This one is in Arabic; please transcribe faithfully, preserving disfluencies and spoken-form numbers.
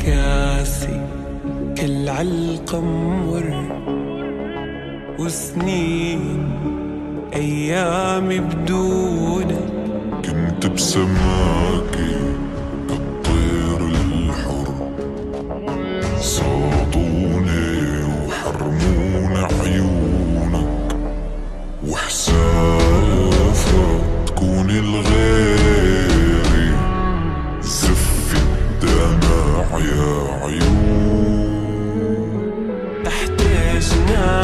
كاسي كل علقة مر، وسنين أيامي بدونك كنت بسماكي كالطير الحر، صادوني وحرمون عيونك، وحسافة تكون الغيري زف الدمع يا عيون. تحت جناح